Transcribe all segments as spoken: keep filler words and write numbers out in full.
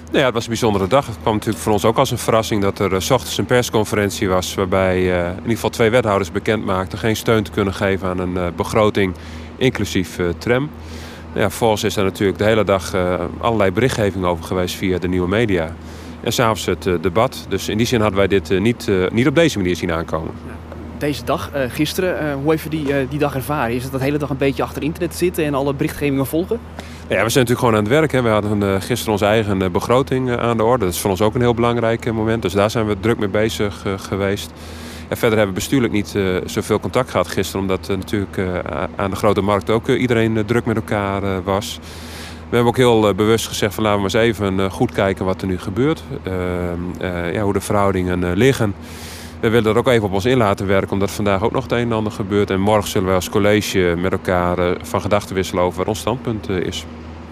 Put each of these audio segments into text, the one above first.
Nou ja, het was een bijzondere dag. Het kwam natuurlijk voor ons ook als een verrassing dat er uh, 's ochtends een persconferentie was waarbij uh, in ieder geval twee wethouders bekend maakten geen steun te kunnen geven aan een uh, begroting inclusief uh, tram. Nou ja, vervolgens is er natuurlijk de hele dag uh, allerlei berichtgeving over geweest via de nieuwe media. En s'avonds het uh, debat. Dus in die zin hadden wij dit uh, niet, uh, niet op deze manier zien aankomen. Deze dag, uh, gisteren, uh, hoe heeft u die, uh, die dag ervaren? Is het dat de hele dag een beetje achter internet zitten en alle berichtgevingen volgen? Ja, we zijn natuurlijk gewoon aan het werk. Hè. We hadden uh, gisteren onze eigen uh, begroting uh, aan de orde. Dat is voor ons ook een heel belangrijk uh, moment. Dus daar zijn we druk mee bezig uh, geweest. En verder hebben we bestuurlijk niet uh, zoveel contact gehad gisteren. Omdat uh, natuurlijk uh, aan de grote markt ook uh, iedereen uh, druk met elkaar uh, was. We hebben ook heel uh, bewust gezegd van laten we maar eens even uh, goed kijken wat er nu gebeurt. Uh, uh, ja, hoe de verhoudingen uh, liggen. We willen er ook even op ons in laten werken, omdat vandaag ook nog het een en ander gebeurt. En morgen zullen wij als college met elkaar uh, van gedachten wisselen over wat ons standpunt uh, is.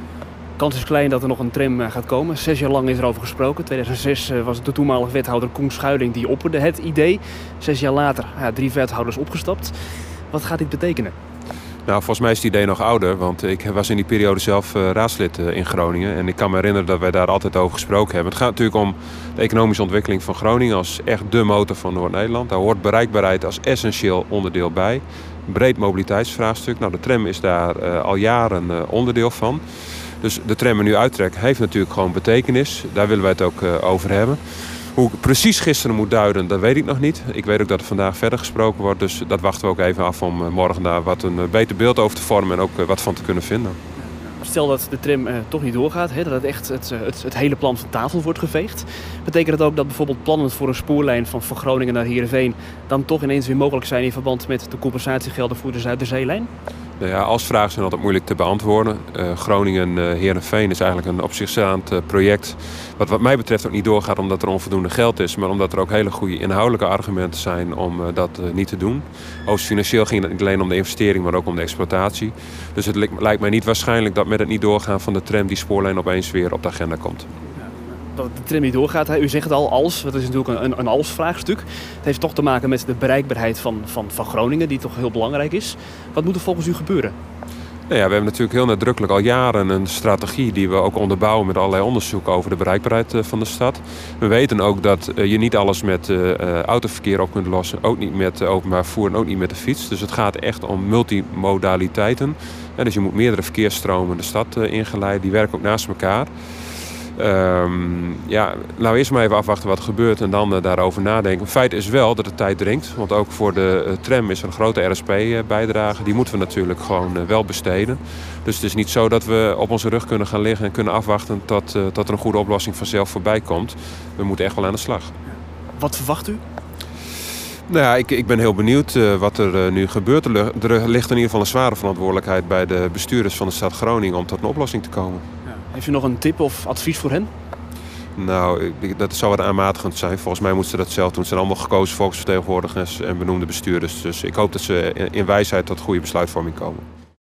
De kans is klein dat er nog een tram uh, gaat komen. Zes jaar lang is er over gesproken. In tweeduizend zes uh, was het de toenmalige wethouder Koen Schuiling die opperde het idee. Zes jaar later ja, drie wethouders opgestapt. Wat gaat dit betekenen? Nou, volgens mij is het idee nog ouder, want ik was in die periode zelf uh, raadslid uh, in Groningen. En ik kan me herinneren dat wij daar altijd over gesproken hebben. Het gaat natuurlijk om de economische ontwikkeling van Groningen als echt de motor van Noord-Nederland. Daar hoort bereikbaarheid als essentieel onderdeel bij. Breed mobiliteitsvraagstuk. Nou, de tram is daar uh, al jaren uh, onderdeel van. Dus de tram er nu uittrekt heeft natuurlijk gewoon betekenis. Daar willen wij het ook uh, over hebben. Hoe ik precies gisteren moet duiden, dat weet ik nog niet. Ik weet ook dat er vandaag verder gesproken wordt. Dus dat wachten we ook even af om morgen daar wat een beter beeld over te vormen en ook wat van te kunnen vinden. Stel dat de tram uh, toch niet doorgaat, hè, dat het echt het, het, het hele plan van tafel wordt geveegd. Betekent dat ook dat bijvoorbeeld plannen voor een spoorlijn van, van Groningen naar Heerenveen dan toch ineens weer mogelijk zijn in verband met de compensatiegelden voor de Zuiderzeelijn? Nou ja, als vragen zijn altijd moeilijk te beantwoorden. Uh, Groningen-Heerenveen uh, is eigenlijk een op zich staand uh, project. Wat wat mij betreft ook niet doorgaat omdat er onvoldoende geld is. Maar omdat er ook hele goede inhoudelijke argumenten zijn om uh, dat uh, niet te doen. Overigens financieel ging het niet alleen om de investering, maar ook om de exploitatie. Dus het lijkt mij niet waarschijnlijk dat met het niet doorgaan van de tram die spoorlijn opeens weer op de agenda komt. Dat de tram niet doorgaat, u zegt het al, als. Dat is natuurlijk een, een als-vraagstuk. Het heeft toch te maken met de bereikbaarheid van, van, van Groningen, die toch heel belangrijk is. Wat moet er volgens u gebeuren? Nou ja, we hebben natuurlijk heel nadrukkelijk al jaren een strategie die we ook onderbouwen met allerlei onderzoeken over de bereikbaarheid van de stad. We weten ook dat je niet alles met uh, autoverkeer op kunt lossen, ook niet met openbaar vervoer en ook niet met de fiets. Dus het gaat echt om multimodaliteiten. Ja, dus je moet meerdere verkeersstromen de stad uh, ingeleiden, die werken ook naast elkaar. Um, ja, laten we eerst maar even afwachten wat er gebeurt en dan uh, daarover nadenken. Feit is wel dat de tijd dringt, want ook voor de uh, tram is er een grote R S P-bijdrage. Die moeten we natuurlijk gewoon uh, wel besteden. Dus het is niet zo dat we op onze rug kunnen gaan liggen en kunnen afwachten tot, uh, tot er een goede oplossing vanzelf voorbij komt. We moeten echt wel aan de slag. Wat verwacht u? Nou ja, ik, ik ben heel benieuwd uh, wat er uh, nu gebeurt. Er, er ligt in ieder geval een zware verantwoordelijkheid bij de bestuurders van de stad Groningen om tot een oplossing te komen. Heeft u nog een tip of advies voor hen? Nou, dat zou wat aanmatigend zijn. Volgens mij moeten ze dat zelf doen. Het zijn allemaal gekozen volksvertegenwoordigers en benoemde bestuurders. Dus ik hoop dat ze in wijsheid tot goede besluitvorming komen.